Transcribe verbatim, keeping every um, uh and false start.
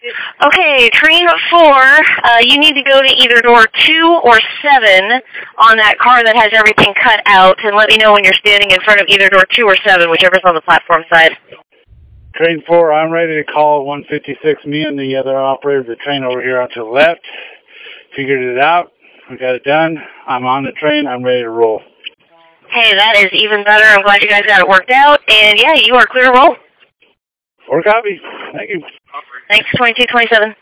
Okay, train four, uh, you need to go to either door two or seven on that car that has everything cut out, and let me know when you're standing in front of either door two or seven, whichever's on the platform side. Train four, I'm ready to call one fifty-six. Me and the other operator of the train over here on to the left. Figured it out. We got it done. I'm on the train. I'm ready to roll. Hey, that is even better. I'm glad you guys got it worked out. And yeah, you are clear to roll. Four copy. Thank you. Thanks, twenty-two twenty-seven.